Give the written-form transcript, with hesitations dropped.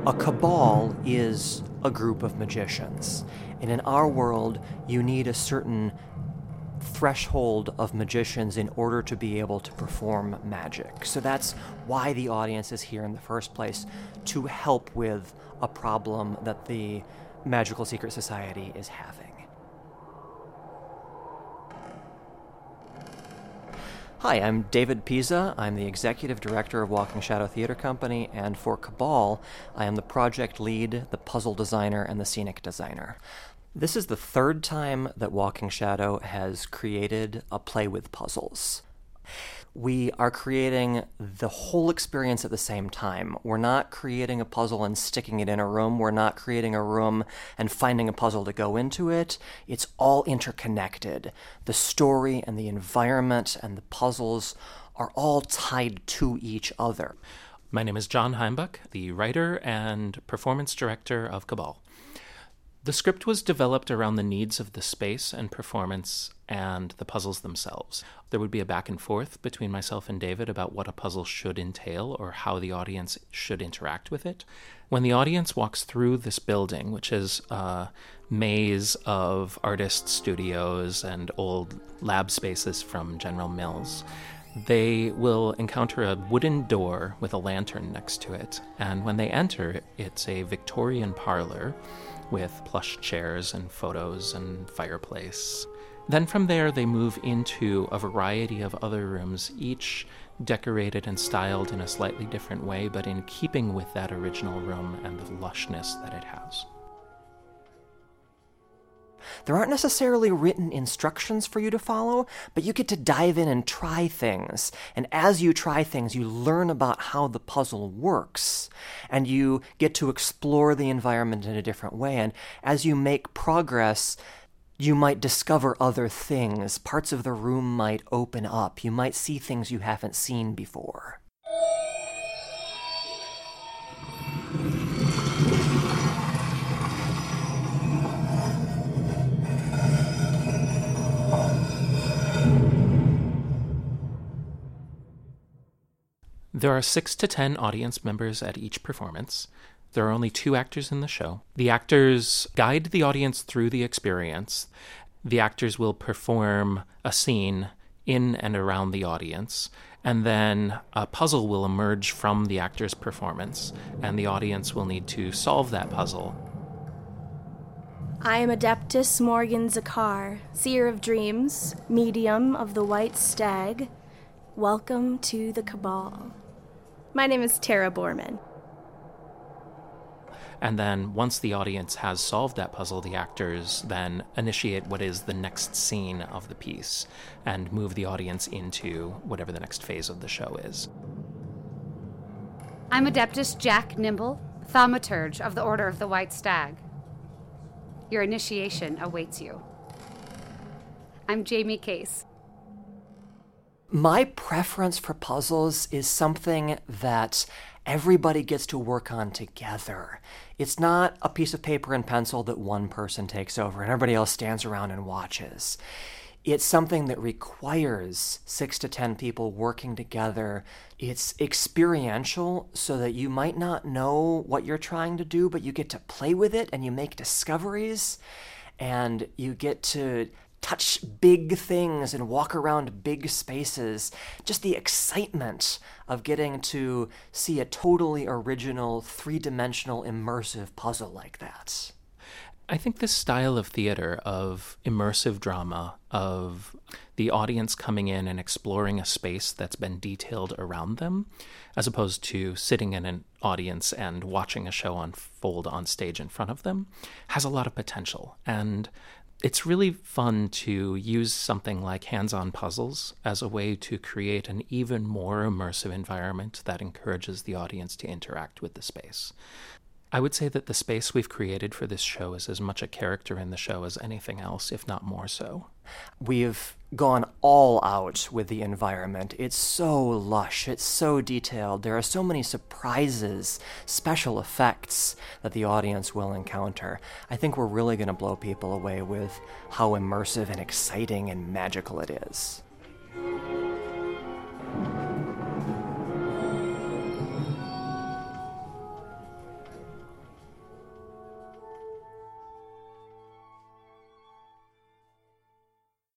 A cabal is a group of magicians, and in our world, you need a certain threshold of magicians in order to be able to perform magic. So that's why the audience is here in the first place, to help with a problem that the Magical Secret Society is having. Hi, I'm David Pisa. I'm the Executive Director of Walking Shadow Theater Company, and for Cabal, I am the project lead, the puzzle designer, and the scenic designer. This is the third time that Walking Shadow has created a play with puzzles. We are creating the whole experience at the same time. We're not creating a puzzle and sticking it in a room. We're not creating a room and finding a puzzle to go into it. It's all interconnected. The story and the environment and the puzzles are all tied to each other. My name is John Heimbuch, the writer and performance director of Cabal. The script was developed around the needs of the space and performance and the puzzles themselves. There would be a back and forth between myself and David about what a puzzle should entail or how the audience should interact with it. When the audience walks through this building, which is a maze of artist studios and old lab spaces from General Mills, they will encounter a wooden door with a lantern next to it. And when they enter, it's a Victorian parlor with plush chairs and photos and fireplace. Then from there, they move into a variety of other rooms, each decorated and styled in a slightly different way, but in keeping with that original room and the lushness that it has. There aren't necessarily written instructions for you to follow, but you get to dive in and try things. And as you try things, you learn about how the puzzle works. And you get to explore the environment in a different way. And as you make progress, you might discover other things. Parts of the room might open up. You might see things you haven't seen before. There are 6 to 10 audience members at each performance. There are only 2 actors in the show. The actors guide the audience through the experience. The actors will perform a scene in and around the audience, and then a puzzle will emerge from the actor's performance, and the audience will need to solve that puzzle. I am Adeptus Morgan Zakar, seer of dreams, medium of the White Stag. Welcome to the Cabal. My name is Tara Borman. And then once the audience has solved that puzzle, the actors then initiate what is the next scene of the piece and move the audience into whatever the next phase of the show is. I'm Adeptus Jack Nimble, thaumaturge of the Order of the White Stag. Your initiation awaits you. I'm Jamie Case. My preference for puzzles is something that everybody gets to work on together. It's not a piece of paper and pencil that one person takes over and everybody else stands around and watches. It's something that requires 6 to 10 people working together. It's experiential so that you might not know what you're trying to do, but you get to play with it and you make discoveries and you get to touch big things and walk around big spaces. Just the excitement of getting to see a totally original, 3-dimensional, immersive puzzle like that. I think this style of theater, of immersive drama, of the audience coming in and exploring a space that's been detailed around them, as opposed to sitting in an audience and watching a show unfold on stage in front of them, has a lot of potential. And it's really fun to use something like hands-on puzzles as a way to create an even more immersive environment that encourages the audience to interact with the space. I would say that the space we've created for this show is as much a character in the show as anything else, if not more so. We've gone all out with the environment. It's so lush, it's so detailed. There are so many surprises, special effects that the audience will encounter. I think we're really going to blow people away with how immersive and exciting and magical it is.